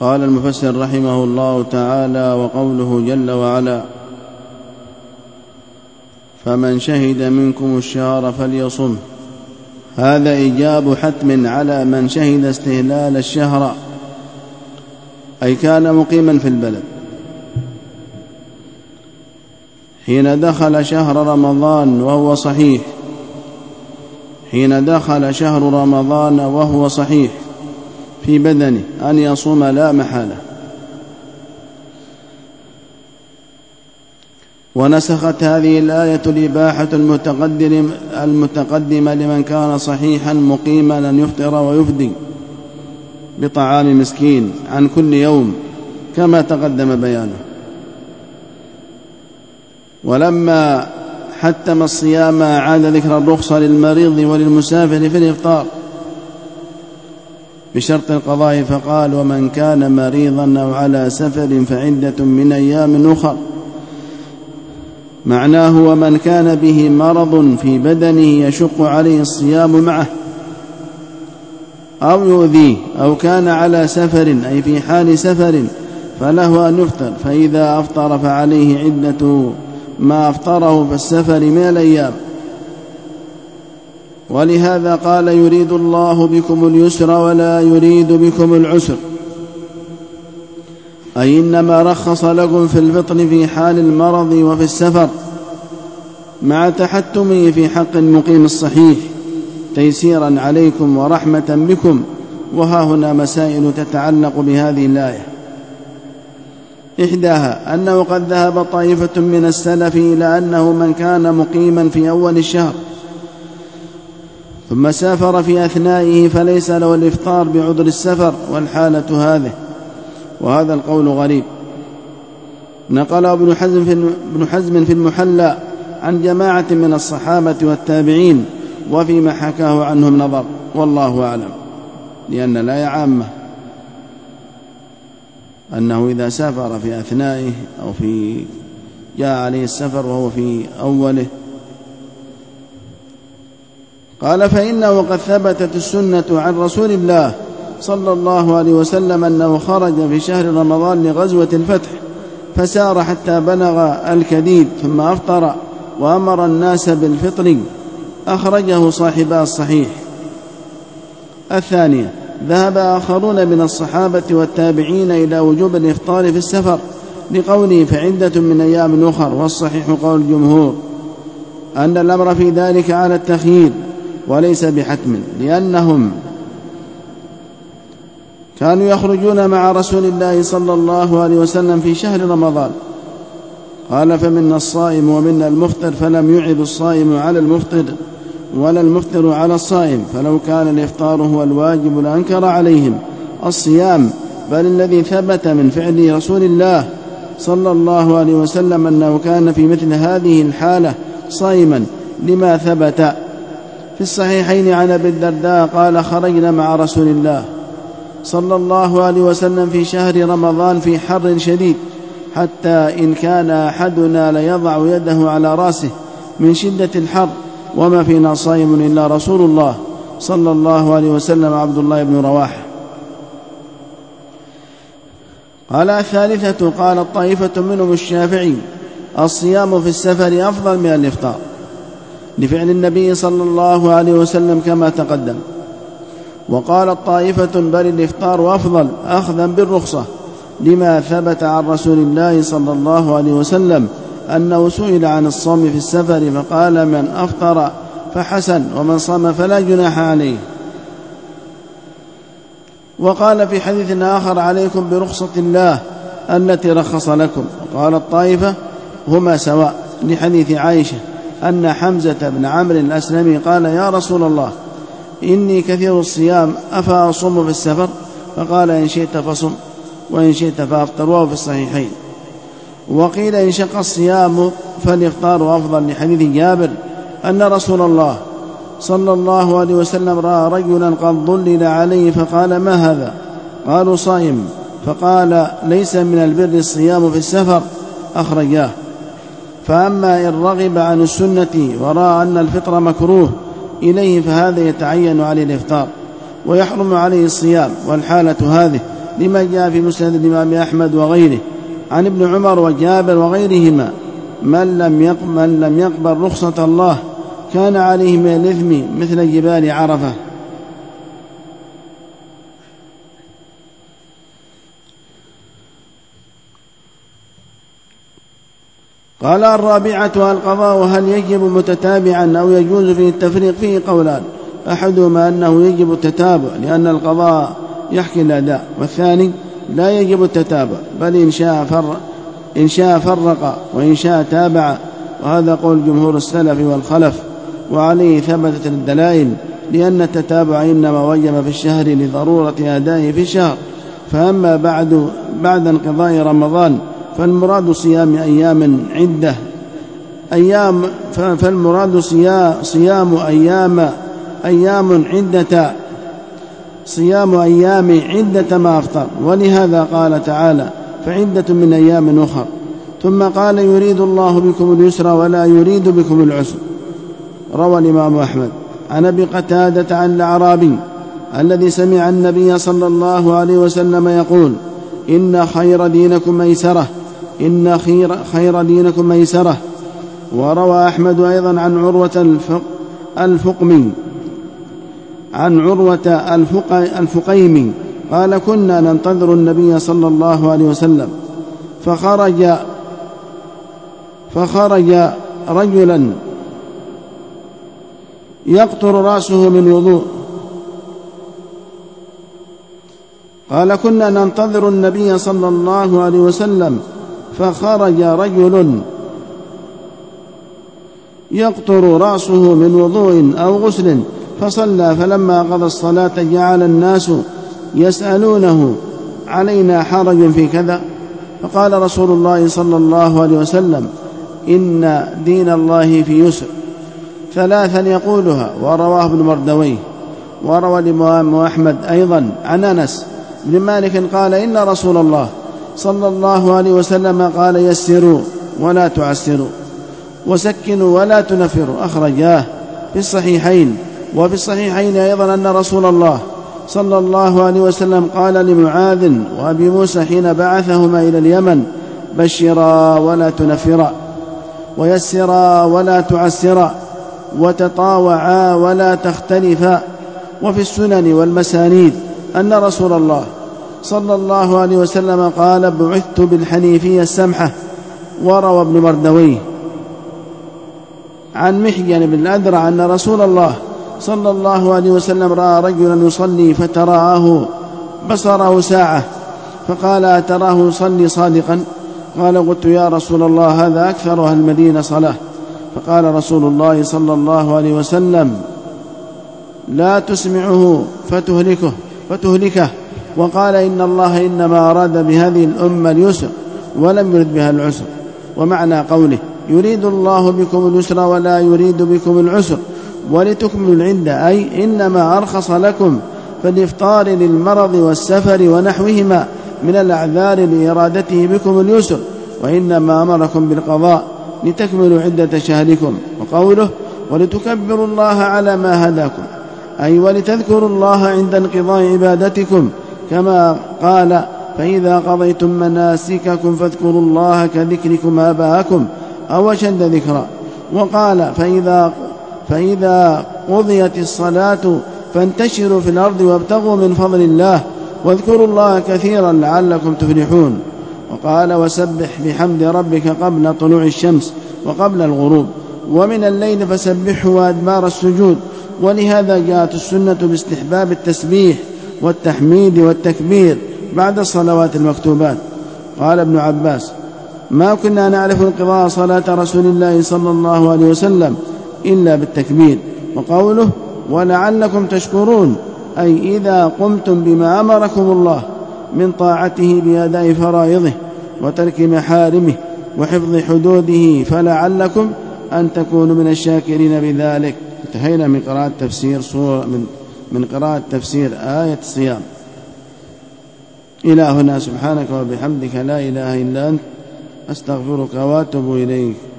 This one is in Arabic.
قال المفسر رحمه الله تعالى: وقوله جل وعلا: فمن شهد منكم الشهر فليصم، هذا إيجاب حتم على من شهد استهلال الشهر، أي كان مقيما في البلد حين دخل شهر رمضان وهو صحيح، حين دخل شهر رمضان وهو صحيح في بدنه أن يصوم لا محالة. ونسخت هذه الآية الإباحة المتقدمة لمن كان صحيحا مقيما أن يفطر ويفدي بطعام مسكين عن كل يوم كما تقدم بيانه. ولما حتم الصيام عاد ذكر الرخصة للمريض وللمسافر في الإفطار بشرط القضاء، فقال: ومن كان مريضا أو على سفر فعدة من أيام أخر. معناه: ومن كان به مرض في بدنه يشق عليه الصيام معه أو يؤذيه، أو كان على سفر أي في حال سفر فله أن يفطر، فإذا أفطر فعليه عدة ما أفطره في السفر من الأيام. ولهذا قال: يريد الله بكم اليسر ولا يريد بكم العسر، أي إنما رخص لكم في الفطر في حال المرض وفي السفر مع تحتمه في حق المقيم الصحيح تيسيرا عليكم ورحمة بكم. وها هنا مسائل تتعلق بهذه الآية. إحداها أنه قد ذهب طائفة من السلف إلى أنه من كان مقيما في أول الشهر ثم سافر في أثنائه فليس له الإفطار بعذر السفر والحالة هذه، وهذا القول غريب. نقل ابن حزم في المحلى عن جماعة من الصحابة والتابعين، وفيما حكاه عنهم نظر، والله أعلم، لأن الآية عامة أنه إذا سافر في أثنائه أو جاء عليه السفر وهو في أوله. قال: فإنه قد ثبتت السنة عن رسول الله صلى الله عليه وسلم أنه خرج في شهر رمضان لغزوة الفتح فسار حتى بلغ الكديد ثم أفطر وأمر الناس بالفطر، أخرجه صاحبا الصحيح. الثانية: ذهب آخرون من الصحابة والتابعين إلى وجوب الإفطار في السفر لقوله: فعدة من أيام أخر، والصحيح قول الجمهور أن الأمر في ذلك على التخيير وليس بحتم، لأنهم كانوا يخرجون مع رسول الله صلى الله عليه وسلم في شهر رمضان. قال: فمنا الصائم ومنا المفطر، فلم يعب الصائم على المفطر ولا المفطر على الصائم، فلو كان الإفطار هو الواجب لأنكر عليهم الصيام، بل الذي ثبت من فعل رسول الله صلى الله عليه وسلم أنه كان في مثل هذه الحالة صائما، لما ثبت في الصحيحين عن أبي الدرداء قال: خرجنا مع رسول الله صلى الله عليه وسلم في شهر رمضان في حر شديد، حتى إن كان أحدنا ليضع يده على رأسه من شدة الحر، وما فينا صائم إلا رسول الله صلى الله عليه وسلم عبد الله بن رواحة. قال: الثالثة: قالت طائفة منهم الشافعي: الصيام في السفر أفضل من الإفطار لفعل النبي صلى الله عليه وسلم كما تقدم. وقالت طائفة: بل الإفطار أفضل أخذا بالرخصة لما ثبت عن رسول الله صلى الله عليه وسلم أنه سئل عن الصوم في السفر فقال: من أفطر فحسن، ومن صام فلا جناح عليه. وقال في حديث آخر: عليكم برخصة الله التي رخص لكم. وقال الطائفة: هما سواء، لحديث عائشة أن حمزة بن عمرو الأسلمي قال: يا رسول الله، إني كثير الصيام أفأصوم في السفر؟ فقال: إن شئت فصم وإن شئت فأفطر، وهو في الصحيحين. وقيل: إن شق الصيام فالإفطار أفضل، لحديث جابر أن رسول الله صلى الله عليه وسلم رأى رجلا قد ظلل عليه فقال: ما هذا؟ قالوا: صائم. فقال: ليس من البر الصيام في السفر، أخرجاه. فأما إن رغب عن السنة ورأى أن الفطر مكروه إليه فهذا يتعين عليه الإفطار. ويحرم عليه الصيام. والحالة هذه لما جاء في مسند الإمام أحمد وغيره عن ابن عمر وجابر وغيرهما: من لم يقبل رخصة الله كان عليه من الإثم مثل جبال عرفة. قال: الرابعة القضاء، هل يجب متتابعا أو يجوز فيه التفريق؟ فيه قولان: أحدهما أنه يجب التتابع لأن القضاء يحكي الأداء، والثاني لا يجب التتابع، بل إن شاء فرق وإن شاء تابع، وهذا قول جمهور السلف والخلف، وعليه ثبتت الدلائل، لأن التتابع إنما وجب في الشهر لضرورة أدائه في الشهر. فأما بعد انقضاء رمضان فالمراد صيام أيام عدة صيام أيام عدة ما أفطر، ولهذا قال تعالى: فعدة من أيام أخر. ثم قال: يريد الله بكم اليسر ولا يريد بكم العسر. روى الإمام أحمد عن أبي قتادة عن الأعرابي الذي سمع النبي صلى الله عليه وسلم يقول: إن خير دينكم ميسرة. وروى أحمد أيضا عن عروة الفقيمي قال: كنا ننتظر النبي صلى الله عليه وسلم فخرج رجلا يقطر رأسه من وضوء. قال: كنا ننتظر النبي صلى الله عليه وسلم فخرج رجل يقطر رأسه من وضوء أو غسل فصلى، فلما قضى الصلاة جعل الناس يسألونه: علينا حرج في كذا؟ فقال رسول الله صلى الله عليه وسلم: إن دين الله في يسر. ثلاثا يقولها. ورواه ابن مردويه. وروى الإمام أحمد أيضا عن أنس بن مالك قال: إن رسول الله صلى الله عليه وسلم قال: يسروا ولا تعسروا، وسكنوا ولا تنفروا. أخرجاه في الصحيحين. وفي الصحيحين أيضا أن رسول الله صلى الله عليه وسلم قال لمعاذ وأبي موسى حين بعثهما إلى اليمن: بشرا ولا تنفرا، ويسرا ولا تعسرا، وتطاوعا ولا تختلفا. وفي السنن والمسانيد أن رسول الله صلى الله عليه وسلم قال: بعثت بالحنيفية السمحة. وروى ابن مردويه عن محجن بن الأذرع أن رسول الله صلى الله عليه وسلم رأى رجلا يصلي فتراءه بصره ساعة، فقال: أتراه يصلي صادقا؟ قال: قلت: يا رسول الله، هذا أكثر أهل المدينة صلاة. فقال رسول الله صلى الله عليه وسلم: لا تسمعه فتهلكه. وقال: إن الله إنما أراد بهذه الأمة اليسر ولم يرد بها العسر. ومعنى قوله: يريد الله بكم اليسر ولا يريد بكم العسر ولتكملوا العدة، أي إنما أرخص لكم فالإفطار للمرض والسفر ونحوهما من الأعذار لإرادته بكم اليسر، وإنما أمركم بالقضاء لتكملوا عدة شهركم. وقوله: ولتكبروا الله على ما هداكم، أي ولتذكروا الله عند انقضاء عبادتكم، كما قال: فإذا قضيتم مناسككم فاذكروا الله كذكركم آباءكم أو أشد ذكرا. وقال: فإذا قضيت الصلاة فانتشروا في الأرض وابتغوا من فضل الله واذكروا الله كثيرا لعلكم تفلحون. وقال: وسبح بحمد ربك قبل طلوع الشمس وقبل الغروب، ومن الليل فسبحه وأدبار السجود. ولهذا جاءت السنة باستحباب التسبيح والتحميد والتكبير بعد الصلوات المكتوبات. قال ابن عباس: ما كنا نعرف انقضاء صلاة رسول الله صلى الله عليه وسلم إلا بالتكبير. وقوله: ولعلكم تشكرون، أي إذا قمتم بما أمركم الله من طاعته بأداء فرائضه وترك محارمه وحفظ حدوده، فلعلكم أن تكونوا من الشاكرين بذلك. انتهينا من قراءة تفسير آية الصيام إلى هنا. سبحانك وبحمدك لا إله إلا أنت، أستغفرك وأتوب إليك.